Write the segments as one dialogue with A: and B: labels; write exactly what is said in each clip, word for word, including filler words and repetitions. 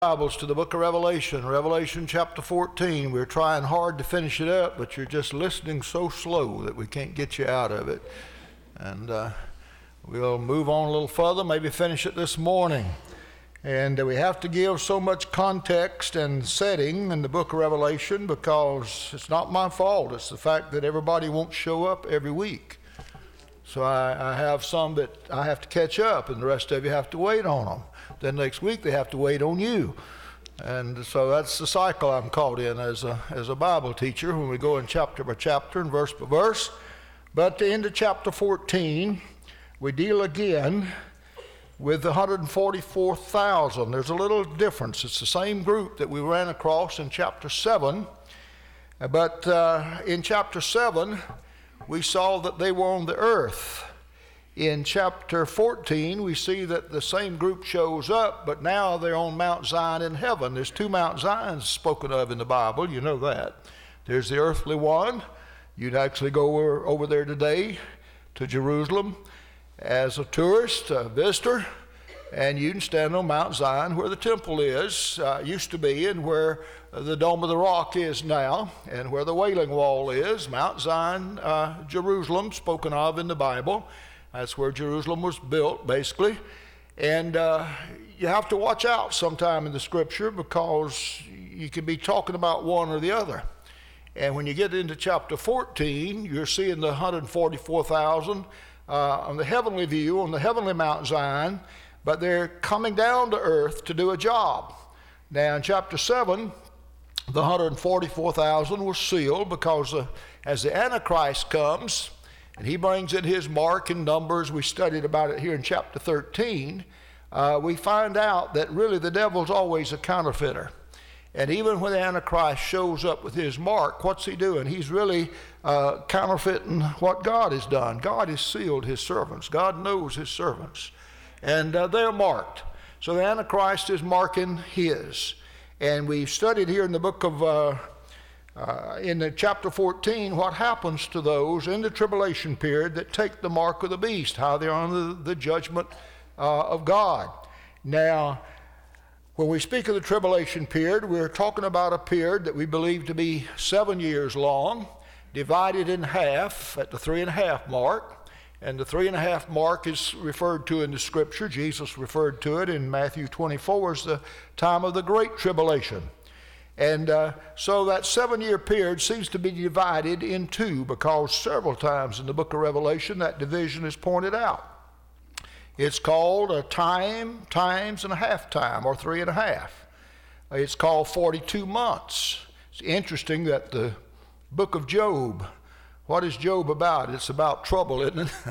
A: Bibles to the book of Revelation, Revelation chapter fourteen. We're trying hard to finish it up, but you're just listening so slow that we can't get you out of it. And uh, we'll move on a little further, maybe finish it this morning. And uh, we have to give so much context and setting in the book of Revelation because it's not my fault. It's the fact that everybody won't show up every week. So I, I have some that I have to catch up, and the rest of you have to wait on them. Then next week they have to wait on you. And so that's the cycle I'm caught in as a as a Bible teacher when we go in chapter by chapter and verse by verse. But at the end of chapter fourteen, we deal again with the one hundred forty-four thousand. There's a little difference. It's the same group that we ran across in chapter seven. But uh, in chapter seven, we saw that they were on the earth. In chapter fourteen, we see that the same group shows up, but now they're on Mount Zion in heaven. There's two Mount Zions spoken of in the Bible, you know that. There's the earthly one. You'd actually go over, over there today to Jerusalem as a tourist, a visitor, and you can stand on Mount Zion where the temple is, uh, used to be, and where the Dome of the Rock is now, and where the Wailing Wall is. Mount Zion, uh, Jerusalem, spoken of in the Bible. That's where Jerusalem was built, basically. And uh, you have to watch out sometime in the scripture because you can be talking about one or the other. And when you get into chapter fourteen, you're seeing the one hundred forty-four thousand uh, on the heavenly view, on the heavenly Mount Zion, but they're coming down to earth to do a job. Now in chapter seven, the one hundred forty-four thousand was sealed because uh, as the Antichrist comes, and he brings in his mark and numbers. We studied about it here in chapter thirteen. Uh, we find out that really the devil's always a counterfeiter. And even when the Antichrist shows up with his mark, what's he doing? He's really uh, counterfeiting what God has done. God has sealed his servants. God knows his servants. And uh, they're marked. So the Antichrist is marking his. And we studied here in the book of uh, Uh, in the chapter fourteen, what happens to those in the tribulation period that take the mark of the beast, how they're under the judgment uh, of God. Now, when we speak of the tribulation period, we're talking about a period that we believe to be seven years long, divided in half at the three and a half mark. And the three and a half mark is referred to in the scripture. Jesus referred to it in Matthew twenty-four as the time of the great tribulation. And uh, so that seven-year period seems to be divided in two because several times in the book of Revelation that division is pointed out. It's called a time, times, and a half time, or three and a half. It's called forty-two months. It's interesting that the book of Job, what is Job about? It's about trouble, isn't it?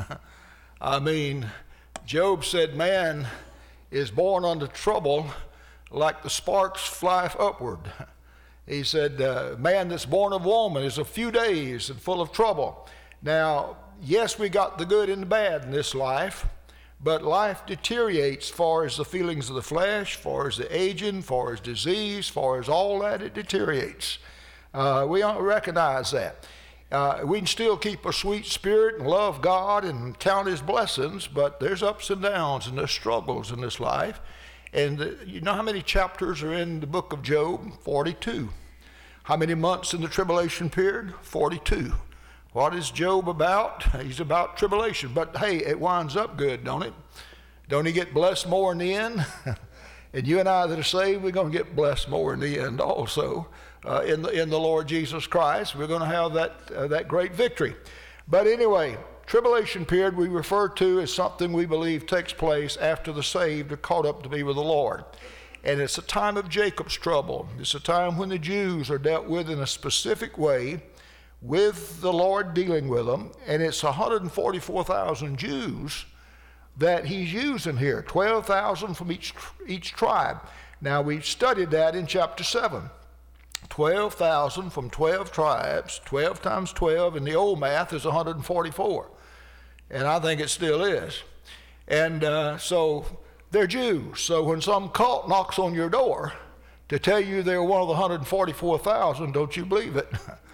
A: I mean, Job said man is born unto trouble like the sparks fly upward. He said, uh, man that's born of woman is a few days and full of trouble. Now, yes, we got the good and the bad in this life, but life deteriorates as far as the feelings of the flesh, as far as the aging, as far as disease, as far as all that, it deteriorates. Uh, we don't recognize that. Uh, we can still keep a sweet spirit and love God and count his blessings, but there's ups and downs and there's struggles in this life. And uh, you know how many chapters are in the book of Job? forty-two. How many months in the tribulation period? forty-two. What is Job about? He's about tribulation. But hey, it winds up good, don't it? Don't he get blessed more in the end? And you and I that are saved, we're going to get blessed more in the end also. Uh, in, the, in the Lord Jesus Christ, we're going to have that, uh, that great victory. But anyway, tribulation period we refer to as something we believe takes place after the saved are caught up to be with the Lord. And it's a time of Jacob's trouble. It's a time when the Jews are dealt with in a specific way with the Lord dealing with them. And it's one hundred forty-four thousand Jews that he's using here, twelve thousand from each, each tribe. Now we've studied that in chapter seven. twelve thousand from twelve tribes, twelve times twelve in the old math is one hundred forty-four. And I think it still is. And uh, so they're Jews. So when some cult knocks on your door to tell you they're one of the one hundred forty-four thousand, don't you believe it?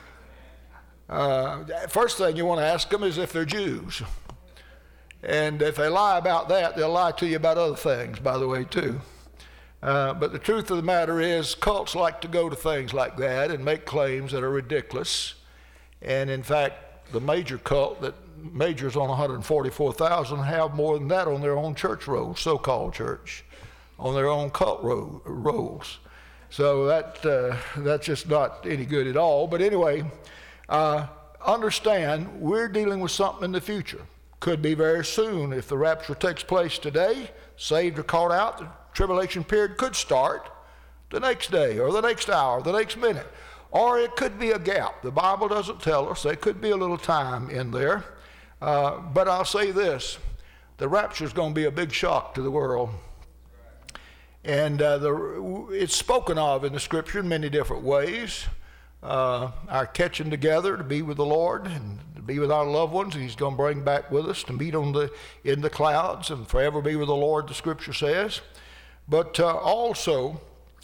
A: uh, first thing you want to ask them is if they're Jews. And if they lie about that, they'll lie to you about other things, by the way, too. Uh, but the truth of the matter is, cults like to go to things like that and make claims that are ridiculous. And in fact, the major cult that majors on one hundred forty-four thousand have more than that on their own church rolls, so-called church, on their own cult ro- rolls. So that uh, that's just not any good at all. But anyway, uh, understand we're dealing with something in the future. Could be very soon. If the rapture takes place today, saved or caught out, the tribulation period could start the next day or the next hour, the next minute. Or it could be a gap. The Bible doesn't tell us. There could be a little time in there. Uh, but I'll say this, the rapture is going to be a big shock to the world. And uh, the, it's spoken of in the Scripture in many different ways. Uh, our catching together to be with the Lord and to be with our loved ones, and He's going to bring back with us to meet on the in the clouds and forever be with the Lord, the Scripture says. But uh, also,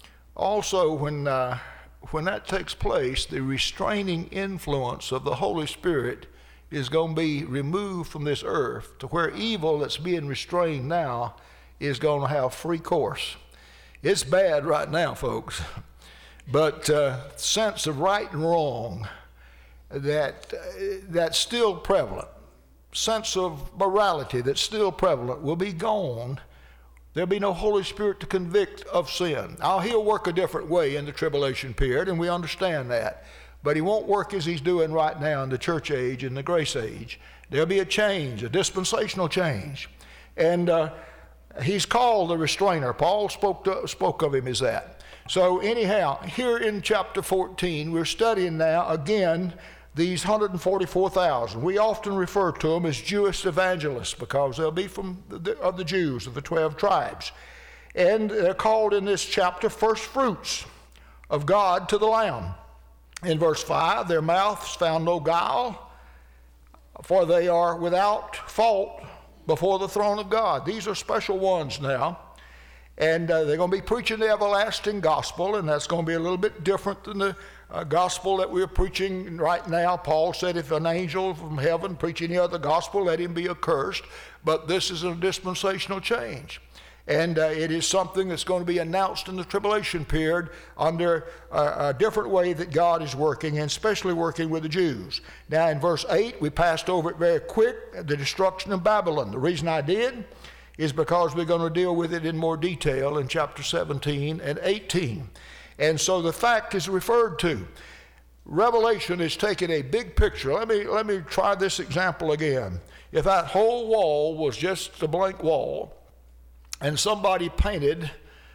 A: also when uh, when that takes place, the restraining influence of the Holy Spirit is going to be removed from this earth to where evil that's being restrained now is going to have free course. It's bad right now, folks. But uh, sense of right and wrong, that uh, that's still prevalent. Sense of morality that's still prevalent will be gone. There'll be no Holy Spirit to convict of sin. Now, He'll work a different way in the tribulation period, and we understand that. But He won't work as He's doing right now in the church age and the grace age. There'll be a change, a dispensational change. And uh, He's called the restrainer. Paul spoke, to, spoke of Him as that. So anyhow, here in chapter fourteen, we're studying now again these one hundred forty-four thousand. We often refer to them as Jewish evangelists because they'll be from the, of the Jews, of the twelve tribes. And they're called in this chapter first fruits of God to the Lamb. In verse five, their mouths found no guile, for they are without fault before the throne of God. These are special ones now. And uh, they're going to be preaching the everlasting gospel, and that's going to be a little bit different than the uh, gospel that we're preaching right now. Paul said, if an angel from heaven preach any other gospel, let him be accursed. But this is a dispensational change. And uh, it is something that's going to be announced in the tribulation period under uh, a different way that God is working, and especially working with the Jews. Now in verse eight, we passed over it very quick, the destruction of Babylon. The reason I did is because we're going to deal with it in more detail in chapter seventeen and eighteen. And so the fact is referred to. Revelation is taking a big picture. Let me, let me try this example again. If that whole wall was just a blank wall, and somebody painted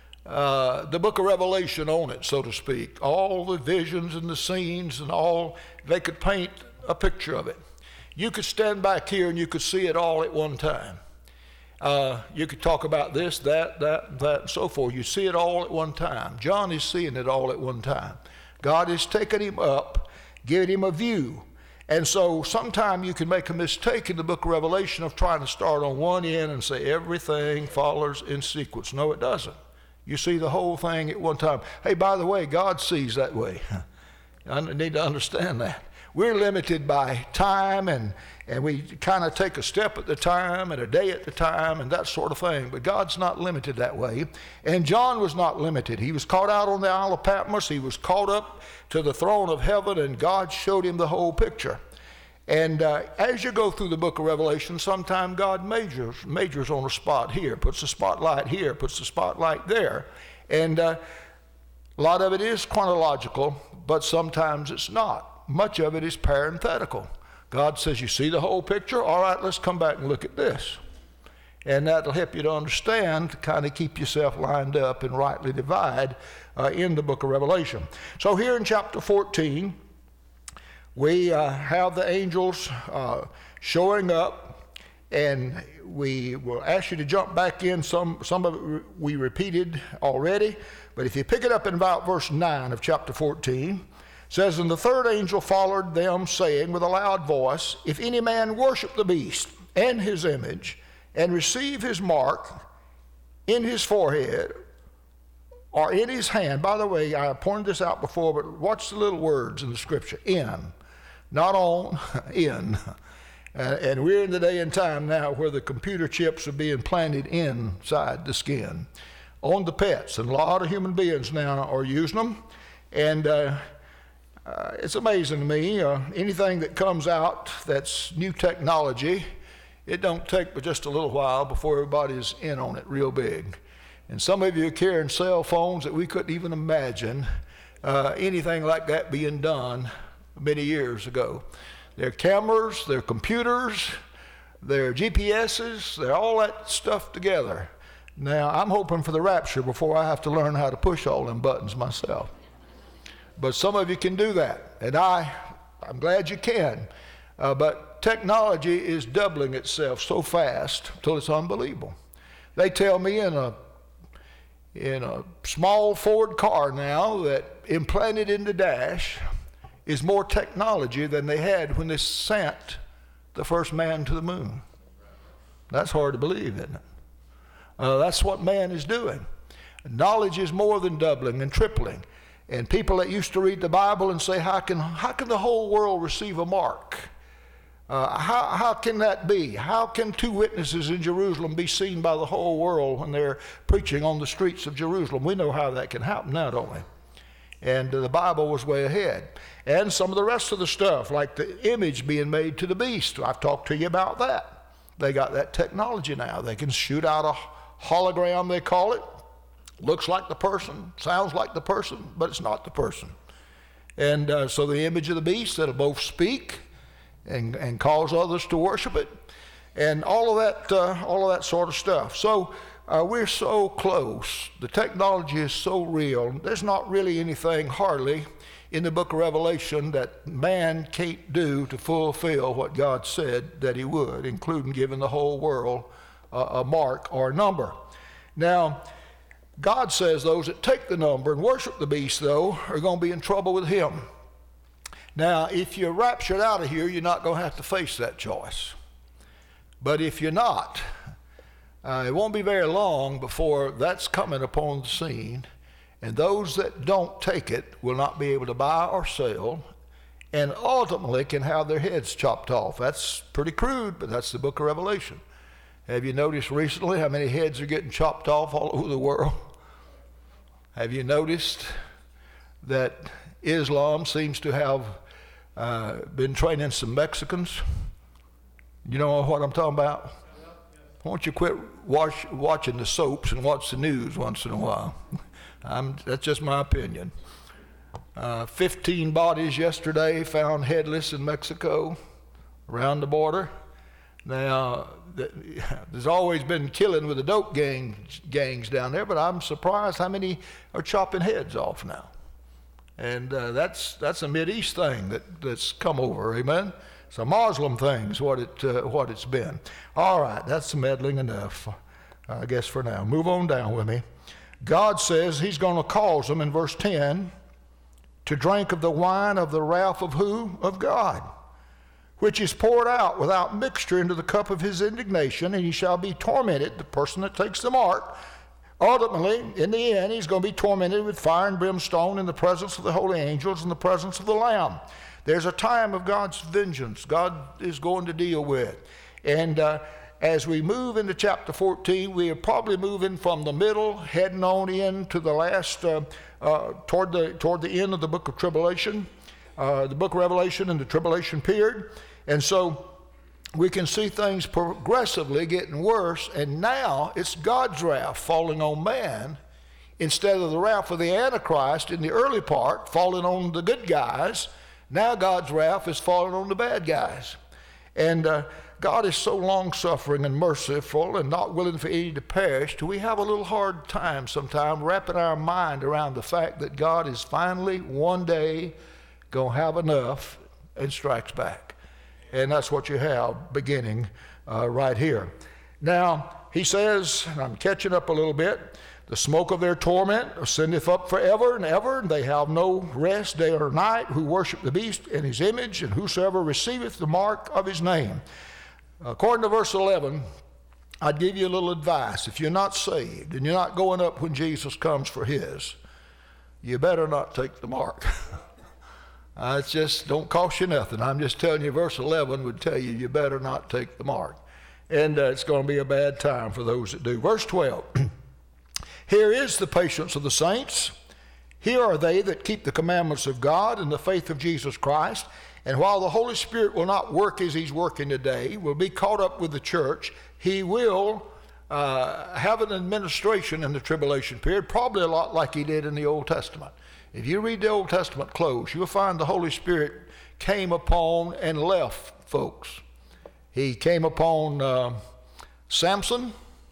A: uh, the book of Revelation on it, so to speak, all the visions and the scenes and all, they could paint a picture of it. You could stand back here and you could see it all at one time. Uh, you could talk about this, that, that, that, and so forth. You see it all at one time. John is seeing it all at one time. God is taking him up, giving him a view. And so sometime you can make a mistake in the book of Revelation of trying to start on one end and say everything follows in sequence. No, it doesn't. You see the whole thing at one time. Hey, by the way, God sees that way. I need to understand that. We're limited by time, and, and we kind of take a step at a time and a day at a time and that sort of thing. But God's not limited that way. And John was not limited. He was caught out on the Isle of Patmos. He was caught up to the throne of heaven, and God showed him the whole picture. And uh, as you go through the book of Revelation, sometime God majors, majors on a spot here, puts a spotlight here, puts a spotlight there. And uh, a lot of it is chronological, but sometimes it's not. Much of it is parenthetical. God says, you see the whole picture? All right, let's come back and look at this. And that'll help you to understand, to kind of keep yourself lined up and rightly divide uh, in the book of Revelation. So here in chapter fourteen, we uh, have the angels uh, showing up, and we will ask you to jump back in. Some, some of it we repeated already, but if you pick it up in about verse nine of chapter fourteen, it says, and the third angel followed them, saying with a loud voice, if any man worship the beast and his image, and receive his mark in his forehead or in his hand. By the way, I pointed this out before, but watch the little words in the scripture. In, not on, in. Uh, and we're in the day and time now where the computer chips are being planted inside the skin. on the pets, and a lot of human beings now are using them. And uh, uh, it's amazing to me, uh, anything that comes out that's new technology, it don't take but just a little while before everybody's in on it real big. And some of you are carrying cell phones that we couldn't even imagine uh, anything like that being done many years ago. They're cameras, they're computers, they're G P S's, they're all that stuff together. Now, I'm hoping for the rapture before I have to learn how to push all them buttons myself. But some of you can do that, and I, I'm glad you can. Uh, but technology is doubling itself so fast till it's unbelievable. They tell me in a in a small Ford car now that implanted in the dash is more technology than they had when they sent the first man to the moon. That's hard to believe, isn't it? Uh, that's what man is doing. Knowledge is more than doubling and tripling. And people that used to read the Bible and say, how can, how can the whole world receive a mark? Uh, how, how can that be? How can two witnesses in Jerusalem be seen by the whole world when they're preaching on the streets of Jerusalem? We know how that can happen now, don't we? And uh, the Bible was way ahead. And some of the rest of the stuff, like the image being made to the beast. I've talked to you about that. They got that technology now. They can shoot out a hologram, they call it. Looks like the person, sounds like the person, but it's not the person. And uh, so the image of the beast that'll both speak and, and cause others to worship it, and all of that, uh, all of that sort of stuff. So uh, we're so close. The technology is so real. There's not really anything hardly in the book of Revelation that man can't do to fulfill what God said that he would, including giving the whole world uh, a mark or a number. Now, God says those that take the number and worship the beast, though, are going to be in trouble with him. Now, if you're raptured out of here, you're not going to have to face that choice. But if you're not, uh, it won't be very long before that's coming upon the scene, and those that don't take it will not be able to buy or sell, and ultimately can have their heads chopped off. That's pretty crude, but that's the book of Revelation. Have you noticed recently how many heads are getting chopped off all over the world? Have you noticed that Islam seems to have uh, been training some Mexicans? You know what I'm talking about? Why don't you quit watch, watching the soaps and watch the news once in a while? I'm, that's just my opinion. Uh, fifteen bodies yesterday found headless in Mexico around the border. Now, there's always been killing with the dope gang, gangs down there, but I'm surprised how many are chopping heads off now. And uh, that's that's a Mideast thing that, that's come over, amen? It's a Muslim thing is what, it, uh, what it's been. All right, that's meddling enough, I guess, for now. Move on down with me. God says he's going to cause them, in verse ten, to drink of the wine of the wrath of who? Of God, which is poured out without mixture into the cup of his indignation, and he shall be tormented, the person that takes the mark. Ultimately, in the end, he's going to be tormented with fire and brimstone in the presence of the holy angels and the presence of the Lamb. There's a time of God's vengeance God is going to deal with. And uh, as we move into chapter fourteen, we are probably moving from the middle, heading on in to the last, uh, uh, toward the toward the end of the book of Tribulation, uh, the book of Revelation and the tribulation period. And so we can see things progressively getting worse, and now it's God's wrath falling on man instead of the wrath of the Antichrist in the early part falling on the good guys. Now God's wrath is falling on the bad guys. And uh, God is so long-suffering and merciful and not willing for any to perish, till we have a little hard time sometimes wrapping our mind around the fact that God is finally one day going to have enough and strikes back. And that's what you have beginning uh, right here. Now, he says, and I'm catching up a little bit, the smoke of their torment ascendeth up forever and ever, and they have no rest day or night who worship the beast in his image, and whosoever receiveth the mark of his name. According to verse eleven, I'd give you a little advice. If you're not saved and you're not going up when Jesus comes for his, you better not take the mark. Uh, it's just don't cost you nothing. I'm just telling you, verse eleven would tell you you better not take the mark. And uh, it's going to be a bad time for those that do. Verse twelve, Here is the patience of the saints. Here are they that keep the commandments of God and the faith of Jesus Christ. And while the Holy Spirit will not work as he's working today, will be caught up with the church, he will uh, have an administration in the tribulation period, probably a lot like he did in the Old Testament. If you read the Old Testament close, you'll find the Holy Spirit came upon and left folks. He came upon uh, Samson.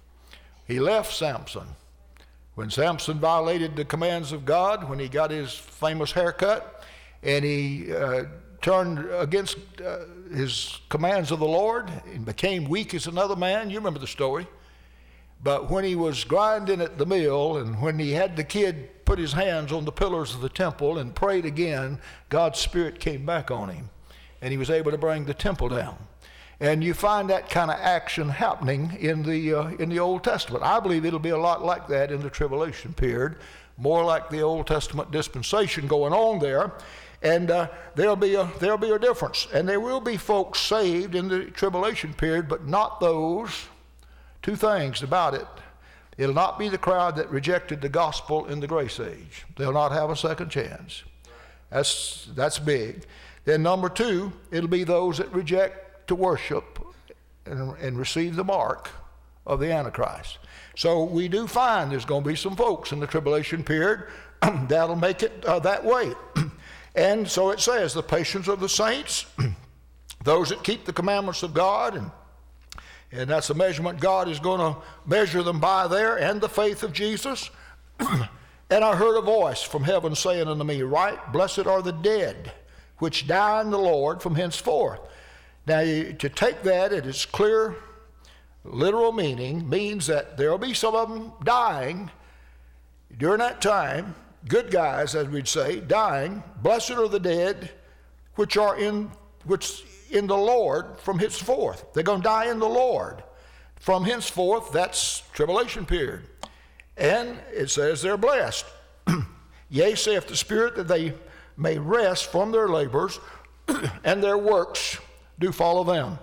A: He left Samson. When Samson violated the commands of God, when he got his famous haircut, and he uh, turned against uh, his commands of the Lord and became weak as another man, you remember the story. But when he was grinding at the mill, and when he had the kid put his hands on the pillars of the temple and prayed again, God's Spirit came back on him, and he was able to bring the temple down. And you find that kind of action happening in the uh, in the Old Testament. I believe it'll be a lot like that in the tribulation period, more like the Old Testament dispensation going on there. And uh, there'll be a there'll be a difference, and there will be folks saved in the tribulation period, but not those. Two things about it: it'll not be the crowd that rejected the gospel in the grace age. They'll not have a second chance. That's that's big. Then number two, it'll be those that reject to worship and, and receive the mark of the Antichrist. So we do find there's going to be some folks in the tribulation period that'll make it uh, that way. And so it says, the patience of the saints, those that keep the commandments of God, and and that's the measurement God is going to measure them by there, and the faith of Jesus. And I heard a voice from heaven saying unto me, Right, blessed are the dead, which die in the Lord from henceforth. Now, you, to take that at its clear, literal meaning, means that there will be some of them dying during that time, good guys, as we'd say, dying. Blessed are the dead, which are in which in the Lord from henceforth. They're going to die in the Lord from henceforth. That's tribulation period. And it says they're blessed. Yea, saith the Spirit, that they may rest from their labors, and their works do follow them.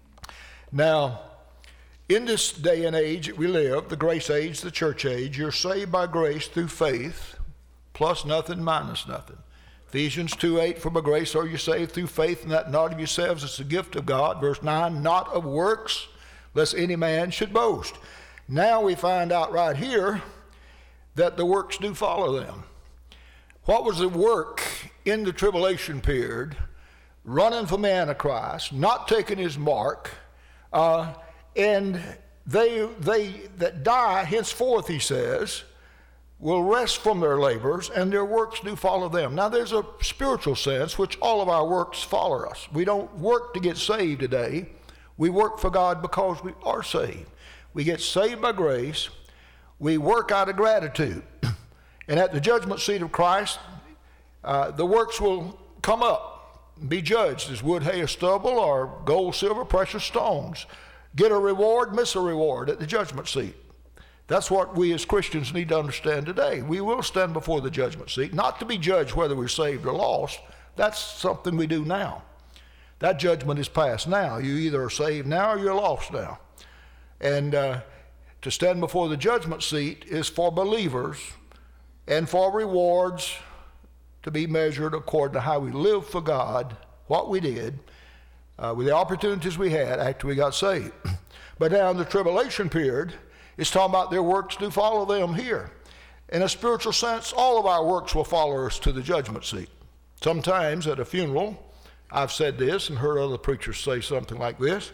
A: Now, in this day and age that we live, the grace age, the church age, you're saved by grace through faith, plus nothing, minus nothing. Ephesians two eight, for by grace are you saved through faith, and that not of yourselves, it's the gift of God. Verse nine, not of works, lest any man should boast. Now we find out right here that the works do follow them. What was the work in the tribulation period? Running from the Antichrist, not taking his mark, uh, and they they that die henceforth, he says, will rest from their labors, and their works do follow them. Now, there's a spiritual sense which all of our works follow us. We don't work to get saved today. We work for God because we are saved. We get saved by grace. We work out of gratitude. And at the judgment seat of Christ, uh, the works will come up, be judged as wood, hay, or stubble, or gold, silver, precious stones. Get a reward, miss a reward at the judgment seat. That's what we as Christians need to understand today. We will stand before the judgment seat, not to be judged whether we're saved or lost. That's something we do now. That judgment is passed now. You either are saved now or you're lost now. And uh, to stand before the judgment seat is for believers and for rewards to be measured according to how we lived for God, what we did, uh, with the opportunities we had after we got saved. But now in the tribulation period, it's talking about their works do follow them here. In a spiritual sense, all of our works will follow us to the judgment seat. Sometimes at a funeral, I've said this and heard other preachers say something like this.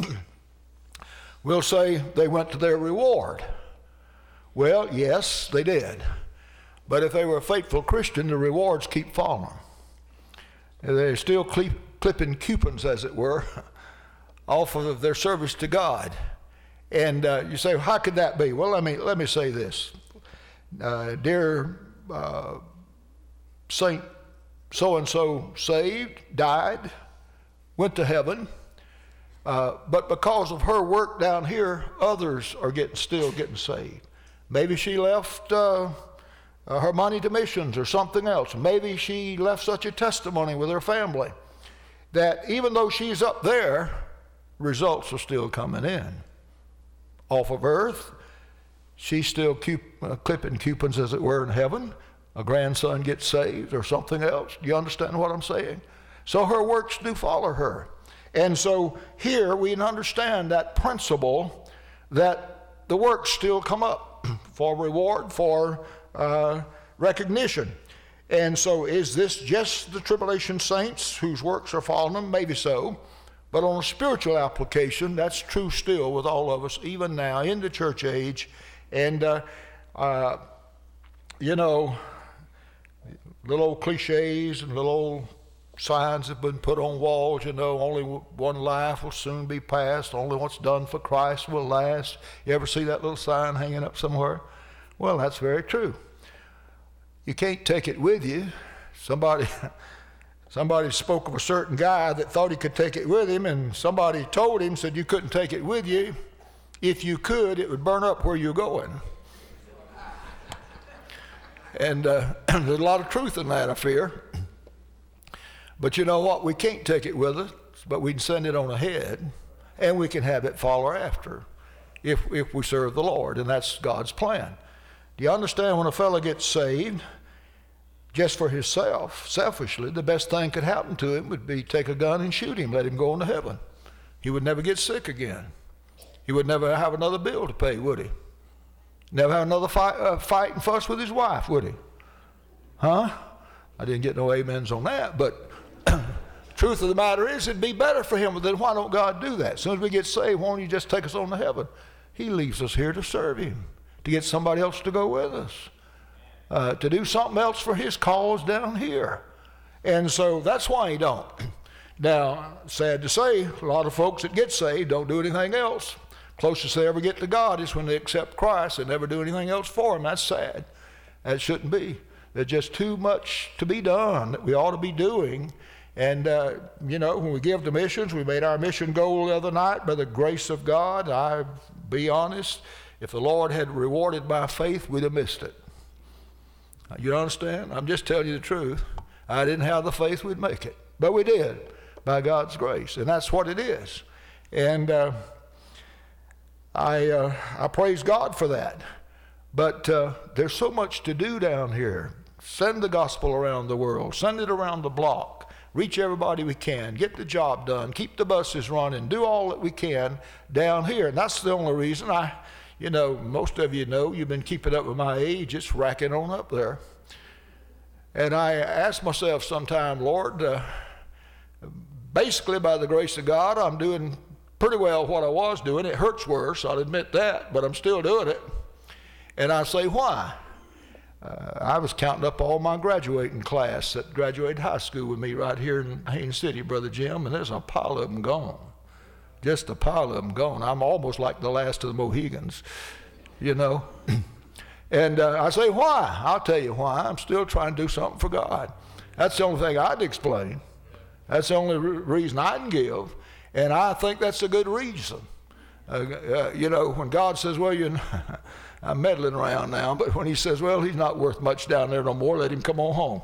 A: We'll say they went to their reward. Well, yes, they did. But if they were a faithful Christian, the rewards keep following. They're still clip, clipping coupons, as it were, off of their service to God. And uh, you say, well, how could that be? Well, let me, let me say this. Uh, dear uh, Saint so-and-so saved, died, went to heaven, uh, but because of her work down here, others are getting still getting saved. Maybe she left uh, uh, her money to missions or something else. Maybe she left such a testimony with her family that even though she's up there, results are still coming in. Off of earth, She's still cup- uh, clipping coupons, as it were, in heaven. A grandson gets saved or something else. Do you understand what I'm saying? So her works do follow her. And so here we understand that principle that the works still come up for reward, for uh, recognition. And so is this just the tribulation saints whose works are following them? Maybe so. But on a spiritual application, that's true still with all of us, even now in the church age. And, uh, uh, you know, little old cliches and little old signs have been put on walls, you know, only one life will soon be passed, only what's done for Christ will last. You ever see that little sign hanging up somewhere? Well, that's very true. You can't take it with you. Somebody somebody spoke of a certain guy that thought he could take it with him, and somebody told him, said you couldn't take it with you. If you could, it would burn up where you're going. And uh, there's a lot of truth in that, I fear. But you know what? We can't take it with us, but we can send it on ahead, and we can have it follow after if, if we serve the Lord, and that's God's plan. Do you understand when a fellow gets saved just for himself, selfishly, the best thing could happen to him would be take a gun and shoot him, let him go into heaven. He would never get sick again. He would never have another bill to pay, would he? Never have another fight, uh, fight and fuss with his wife, would he? Huh? I didn't get no amens on that, but truth of the matter is it'd be better for him. Then why don't God do that? As soon as we get saved, why don't he just take us on to heaven? He leaves us here to serve him, to get somebody else to go with us, uh, to do something else for his cause down here. And so that's why he don't. Now, sad to say, a lot of folks that get saved don't do anything else. Closest they ever get to God is when they accept Christ and never do anything else for him. That's sad. That shouldn't be. There's just too much to be done that we ought to be doing. And, uh, you know, when we give to missions, we made our mission goal the other night by the grace of God. I'll be honest, if the Lord had rewarded my faith, we'd have missed it. You understand? I'm just telling you the truth. I didn't have the faith we'd make it. But we did, by God's grace. And that's what it is. And uh, I, uh, I praise God for that. But uh, there's so much to do down here. Send the gospel around the world. Send it around the block. Reach everybody we can. Get the job done. Keep the buses running. Do all that we can down here. And that's the only reason I, you know, most of you know, you've been keeping up with my age. It's racking on up there. And I ask myself sometime, Lord, uh, basically by the grace of God, I'm doing pretty well what I was doing. It hurts worse, I'll admit that, but I'm still doing it. And I say, why? Uh, I was counting up all my graduating class that graduated high school with me right here in Haines City, Brother Jim, and there's a pile of them gone. Just a pile of them gone. I'm almost like the last of the Mohegans, you know. And uh, I say, why? I'll tell you why. I'm still trying to do something for God. That's the only thing I'd explain. That's the only re- reason I can give. And I think that's a good reason. Uh, uh, you know, when God says, well, you're not, I'm meddling around now, but when he says, well, he's not worth much down there no more, let him come on home.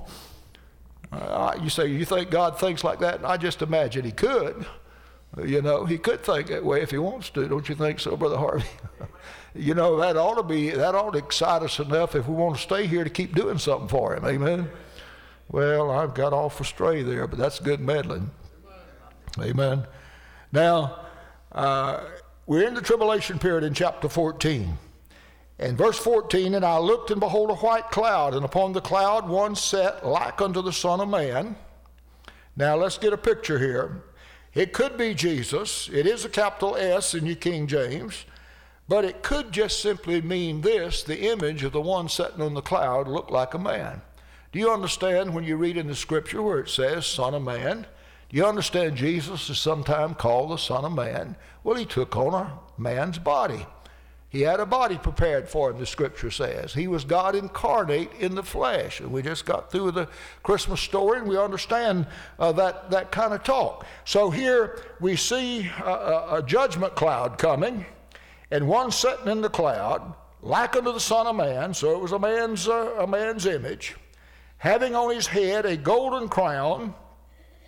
A: Uh, you say, you think God thinks like that? I just imagine he could. Uh, you know, he could think that way if he wants to. Don't you think so, Brother Harvey? You know, that ought to be, that ought to excite us enough if we want to stay here to keep doing something for him. Amen? Well, I've got off astray there, but that's good meddling. Amen. Now, uh, we're in the tribulation period in chapter fourteen. And verse fourteen, and I looked, and behold a white cloud, and upon the cloud one sat like unto the Son of Man. Now, let's get a picture here. It could be Jesus. It is a capital S in your King James. But it could just simply mean this: the image of the one sitting on the cloud looked like a man. Do you understand when you read in the scripture where it says Son of Man? Do you understand Jesus is sometimes called the Son of Man? Well, he took on a man's body. He had a body prepared for him, the scripture says. He was God incarnate in the flesh. And we just got through the Christmas story, and we understand uh, that, that kind of talk. So here we see a, a judgment cloud coming, and one sitting in the cloud, like unto the Son of Man, so it was a man's, uh, a man's image, having on his head a golden crown,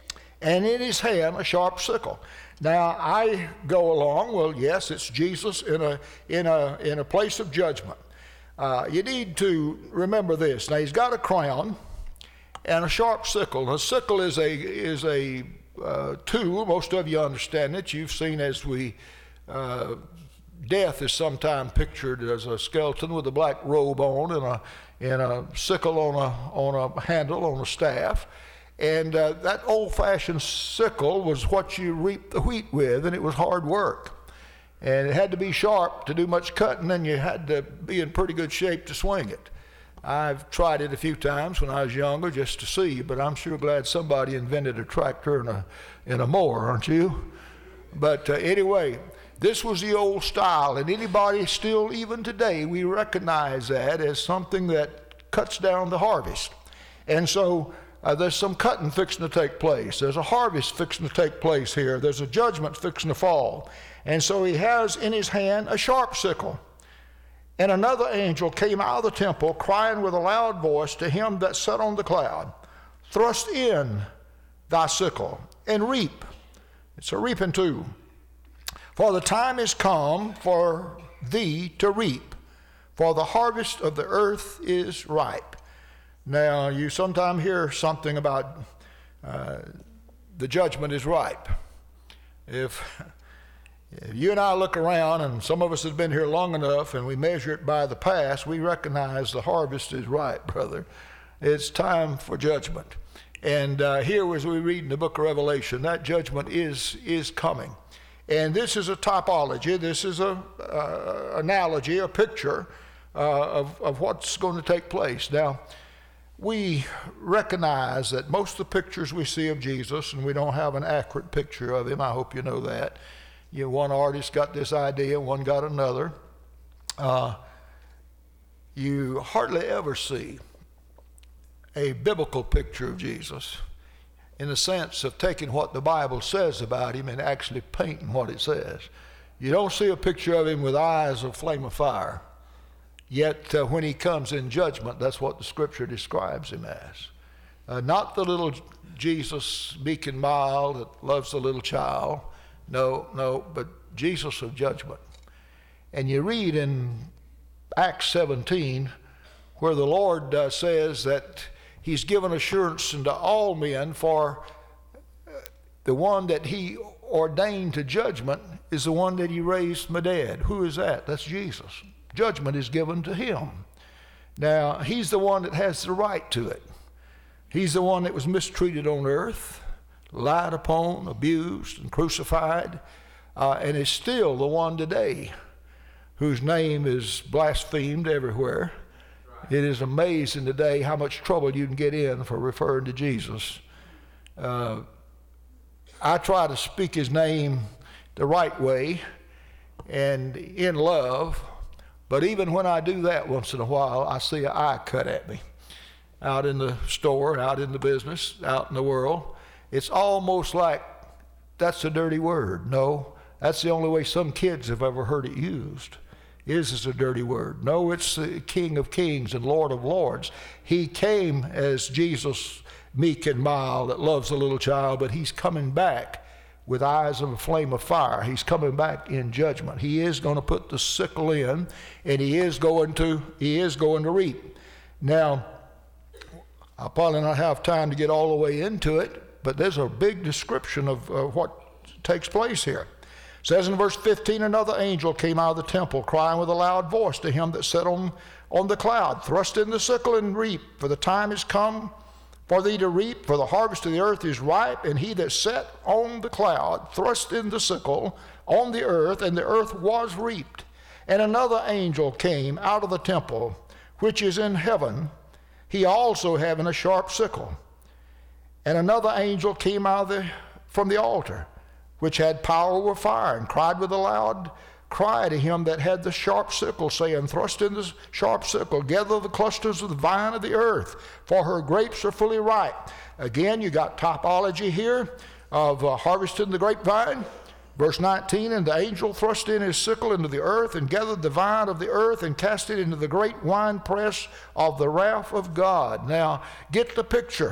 A: and in his hand a sharp sickle. Now I go along, well, yes, it's Jesus in a in a in a place of judgment. Uh, you need to remember this. Now he's got a crown and a sharp sickle. A sickle is a is a uh, tool. Most of you understand it. You've seen as we uh, death is sometimes pictured as a skeleton with a black robe on and a and a sickle on a on a handle on a staff. And uh, that old-fashioned sickle was what you reaped the wheat with, and it was hard work. And it had to be sharp to do much cutting, and you had to be in pretty good shape to swing it. I've tried it a few times when I was younger just to see, but I'm sure glad somebody invented a tractor and a, and a mower, aren't you? But uh, anyway, this was the old style, and anybody still, even today, we recognize that as something that cuts down the harvest. And so Uh, there's some cutting fixing to take place. There's a harvest fixing to take place here. There's a judgment fixing to fall. And so he has in his hand a sharp sickle. And another angel came out of the temple, crying with a loud voice to him that sat on the cloud, "Thrust in thy sickle and reap." It's a reaping tool. "For the time is come for thee to reap, for the harvest of the earth is ripe." Now, you sometimes hear something about uh, the judgment is ripe. If, if you and I look around, and some of us have been here long enough, and we measure it by the past, we recognize the harvest is ripe, brother. It's time for judgment. And uh, here, as we read in the book of Revelation, that judgment is, is coming. And this is a typology. This is an uh, analogy, a picture uh, of, of what's going to take place. Now, we recognize that most of the pictures we see of Jesus, and we don't have an accurate picture of him, I hope you know that. You know, one artist got this idea, one got another. Uh, you hardly ever see a biblical picture of Jesus in the sense of taking what the Bible says about him and actually painting what it says. You don't see a picture of him with eyes of flame of fire. Yet uh, when he comes in judgment, that's what the scripture describes him as. Uh, not the little Jesus, meek and mild, that loves the little child. No, no, but Jesus of judgment. And you read in Acts seventeen where the Lord uh, says that he's given assurance unto all men, for the one that he ordained to judgment is the one that he raised from the dead. Who is that? That's Jesus. Judgment is given to him. Now, he's the one that has the right to it. He's the one that was mistreated on earth, lied upon, abused, and crucified, uh, and is still the one today whose name is blasphemed everywhere. It is amazing today how much trouble you can get in for referring to Jesus. Uh, I try to speak his name the right way and in love. But even when I do that once in a while, I see an eye cut at me out in the store, out in the business, out in the world. It's almost like that's a dirty word. No, that's the only way some kids have ever heard it used, is as a dirty word. No, it's the King of Kings and Lord of Lords. He came as Jesus, meek and mild, that loves the little child, but he's coming back with eyes of a flame of fire. He's coming back in judgment. He is going to put the sickle in, and he is going to he is going to reap. Now, I'll probably not have time to get all the way into it, but there's a big description of uh, what takes place here. It says in verse fifteen, "Another angel came out of the temple, crying with a loud voice to him that sat on, on the cloud, Thrust in the sickle and reap, for the time is come for thee to reap, for the harvest of the earth is ripe. And he that sat on the cloud thrust in the sickle on the earth, and the earth was reaped. And another angel came out of the temple, which is in heaven, he also having a sharp sickle. And another angel came out of the, from the altar, which had power over fire, and cried with a loud cry to him that had the sharp sickle, saying, Thrust in the sharp sickle, gather the clusters of the vine of the earth, for her grapes are fully ripe. Again, you got typology here of uh, harvesting the grapevine. Verse nineteen, and the angel thrust in his sickle into the earth, and gathered the vine of the earth, and cast it into the great winepress of the wrath of God. Now, get the picture.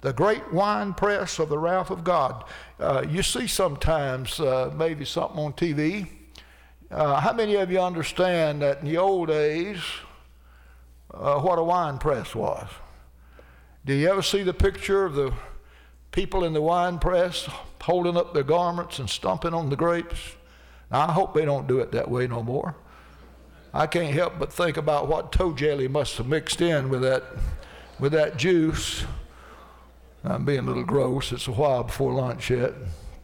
A: The great winepress of the wrath of God. Uh, you see sometimes uh, maybe something on T V. Uh, how many of you understand that in the old days uh, what a winepress was? Do you ever see the picture of the people in the winepress holding up their garments and stomping on the grapes? Now, I hope they don't do it that way no more. I can't help but think about what toe jelly must have mixed in with that, with that juice. I'm being a little gross. It's a while before lunch yet.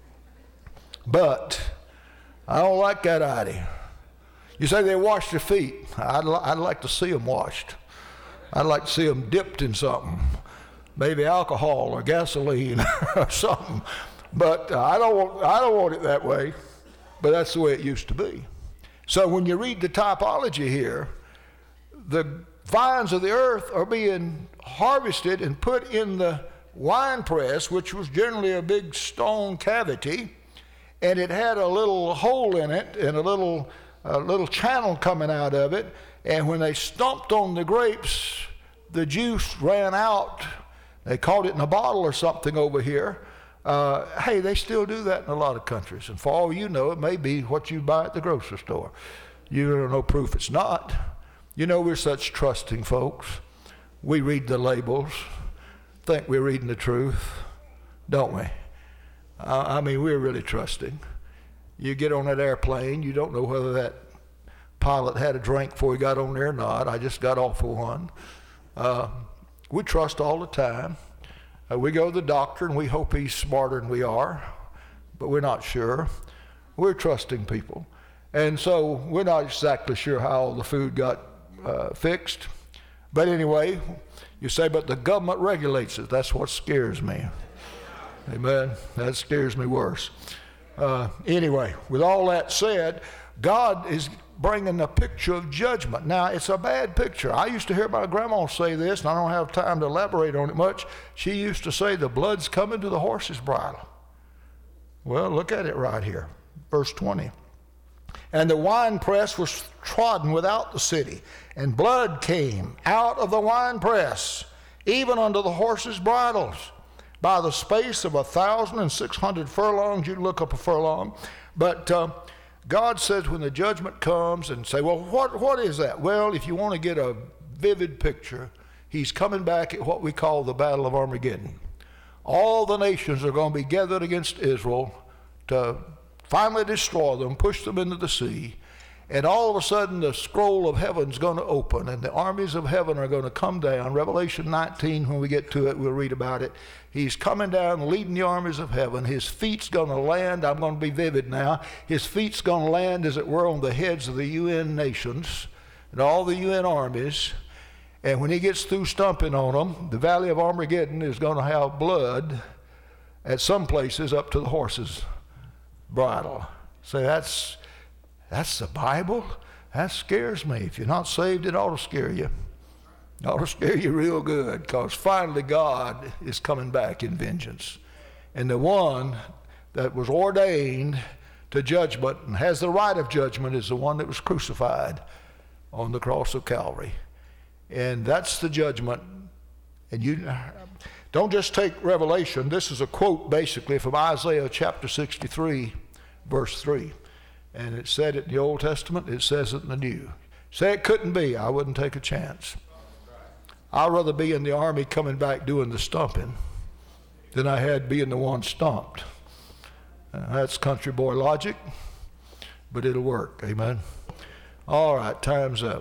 A: But I don't like that idea. You say they wash their feet. I'd, li- I'd like to see them washed. I'd like to see them dipped in something, maybe alcohol or gasoline or something. But uh, I don't want, I don't want it that way. But that's the way it used to be. So when you read the typology here, the vines of the earth are being harvested and put in the wine press, which was generally a big stone cavity, and it had a little hole in it and a little a little channel coming out of it, and when they stomped on the grapes, the juice ran out. They caught it in a bottle or something over here. Uh, hey, they still do that in a lot of countries, and for all you know, it may be what you buy at the grocery store. You don't know proof it's not. You know, we're such trusting folks. We read the labels, think we're reading the truth, don't we? Uh, I mean, we're really trusting. You get on that airplane, you don't know whether that pilot had a drink before he got on there or not. I just got off of one. Uh, we trust all the time. Uh, we go to the doctor and we hope he's smarter than we are, but we're not sure. We're trusting people. And so we're not exactly sure how all the food got uh, fixed. But anyway, you say, but the government regulates it. That's what scares me. Amen. That scares me worse. Uh, anyway, with all that said, God is bringing a picture of judgment. Now, it's a bad picture. I used to hear my grandma say this, and I don't have time to elaborate on it much. She used to say, the blood's coming to the horse's bridle. Well, look at it right here, verse twenty. And the winepress was trodden without the city, and blood came out of the winepress, even unto the horses' bridles, by the space of a thousand and six hundred furlongs. You can look up a furlong. But uh, God says when the judgment comes and say, well, what, what is that? Well, if you want to get a vivid picture, he's coming back at what we call the Battle of Armageddon. All the nations are going to be gathered against Israel to finally destroy them, push them into the sea, and all of a sudden the scroll of heaven is going to open and the armies of heaven are going to come down. Revelation nineteen, when we get to it, we'll read about it. He's coming down, leading the armies of heaven. His feet's going to land. I'm going to be vivid now. His feet's going to land, as it were, on the heads of the U N nations and all the U N armies. And when he gets through stomping on them, the Valley of Armageddon is going to have blood at some places up to the horses' bridle. So that's that's the Bible. That scares me. If you're not saved, it ought to scare you. It ought to scare you real good, because finally God is coming back in vengeance. And the one that was ordained to judgment and has the right of judgment is the one that was crucified on the cross of Calvary. And that's the judgment. And you don't just take Revelation. This is a quote basically from Isaiah chapter sixty-three, verse three. And it said it in the Old Testament, it says it in the New. Say it couldn't be, I wouldn't take a chance. I'd rather be in the army coming back doing the stomping than I had being the one stomped. Uh, that's country boy logic, but it'll work, amen. All right, time's up.